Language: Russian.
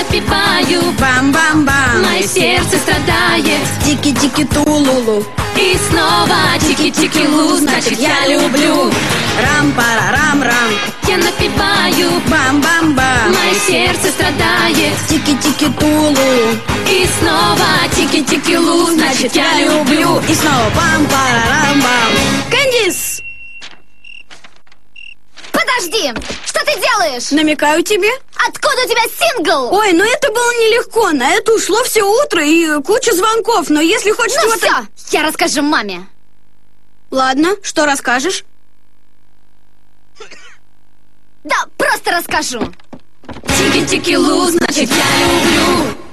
напеваю. Бам-бам-бам. Мое сердце страдает. Тики-тики-ту-лу-лу. И снова тики-тики-лу, значит я люблю. Рам-пара-рам-рам. Я напеваю. Бам-бам-бам. Мое сердце страдает. Тики-тики-ту-лу. И снова тики-тики-лу, значит я люблю. И снова бам-пара-рам-бам. Кэндис! Подожди! Что ты делаешь? Намекаю тебе. Откуда у тебя сингл? Ой, ну это было нелегко. На это ушло все утро и куча звонков. Но если хочешь Ну чего-то... все, я расскажу маме. Ладно, что расскажешь? Да, просто расскажу. Тики-тики-лу, значит я люблю.